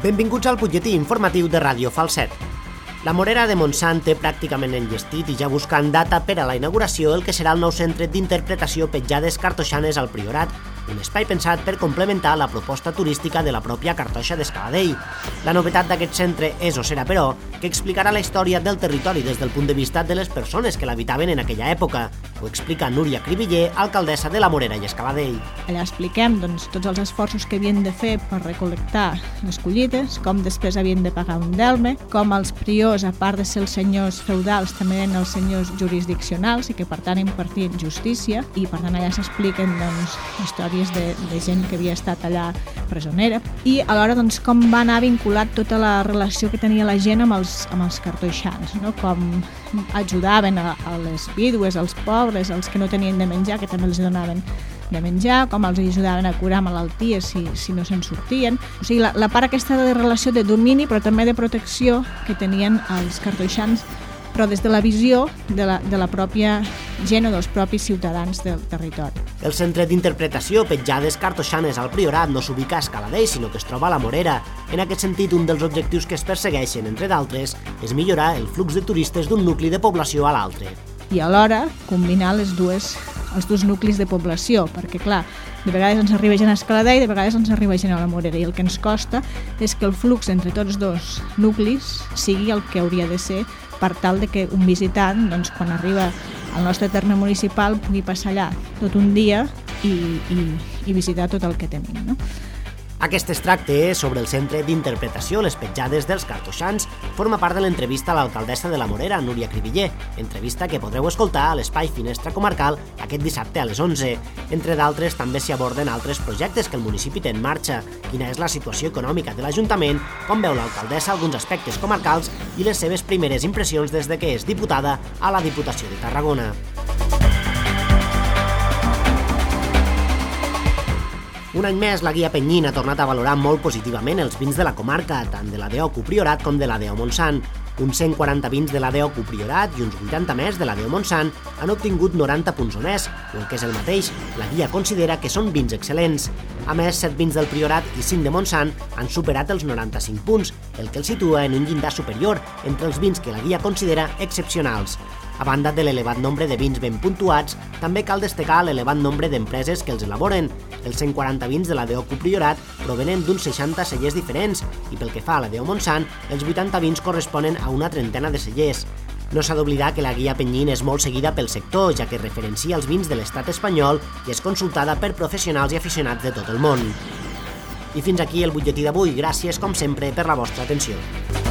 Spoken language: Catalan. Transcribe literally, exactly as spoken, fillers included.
Benvinguts al butlletí informatiu de Ràdio Falset. La Morera de Montsant té pràcticament enllestit i ja buscant data per a la inauguració el que serà el nou centre d'interpretació Petjades Cartoixanes al Priorat, un espai pensat per complementar la proposta turística de la pròpia Cartoixa d'Escaladei. La novetat d'aquest centre és o serà, però, que explicarà la història del territori des del punt de vista de les persones que l'habitaven en aquella època. Ho explica Núria Cribiller, alcaldessa de la Morera i Escaladei. Allà expliquem doncs, tots els esforços que havien de fer per recol·lectar les collites, com després havien de pagar un delme, com els priors, a part de ser els senyors feudals, també eren els senyors jurisdiccionals i que per tant impartien justícia, i per tant allà s'expliquen doncs, històries de, de gent que havia estat allà presonera, i alhora doncs, com va anar vinculat tota la relació que tenia la gent amb els, amb els cartoixans, no? Com ajudaven a, a les vídues, als pobres, als que no tenien de menjar, que també els donaven de menjar, com els ajudaven a curar malalties si, si no se'n sortien. O sigui, la, la part aquesta de relació de domini, però també de protecció que tenien els cartoixans, però des de la visió de la, de la pròpia gent o dels propis ciutadans del territori. El centre d'interpretació Petjades Cartoixanes al Priorat no s'ubica a Escaladei, sinó que es troba a la Morera. En aquest sentit, un dels objectius que es persegueixen, entre d'altres, és millorar el flux de turistes d'un nucli de població a l'altre. I alhora combinar les dues, els dos nuclis de població, perquè clar, de vegades ens arriba gent a Escaladei, de vegades ens arriba gent a la Morera, i el que ens costa és que el flux entre tots dos nuclis sigui el que hauria de ser per tal de que un visitant, doncs, quan arriba al nostre terme municipal, pugui passar allà tot un dia i, i, i visitar tot el que tenim, no? Aquest extracte sobre el centre d'interpretació Les Petjades dels Cartoixans forma part de l'entrevista a l'alcaldessa de la Morera, Núria Cribiller, entrevista que podreu escoltar a l'espai Finestra Comarcal aquest dissabte a les onze. Entre d'altres, també s'hi aborden altres projectes que el municipi té en marxa, quina és la situació econòmica de l'Ajuntament, com veu l'alcaldessa alguns aspectes comarcals i les seves primeres impressions des de que és diputada a la Diputació de Tarragona. Un any més, la Guia Penyín ha tornat a valorar molt positivament els vins de la comarca, tant de la D O C U Priorat com de la D O Montsant. Uns cent quaranta vins de la D O C U Priorat i uns vuitanta més de la D O Montsant han obtingut noranta punts o més, o el que és el mateix, la guia considera que són vins excel·lents. A més, set vins del Priorat i cinc de Montsant han superat els noranta-cinc punts, el que els situa en un llindar superior entre els vins que la guia considera excepcionals. A banda de l'elevat nombre de vins ben puntuats, també cal destacar l'elevat nombre d'empreses que els elaboren. Els cent quaranta vins de la D O C U Priorat provenen d'uns seixanta cellers diferents i pel que fa a la D O Montsant, els vuitanta vins corresponen a una trentena de cellers. No s'ha d'oblidar que la Guia Penyín és molt seguida pel sector, ja que referencia els vins de l'estat espanyol i és consultada per professionals i aficionats de tot el món. I fins aquí el butlletí d'avui. Gràcies, com sempre, per la vostra atenció.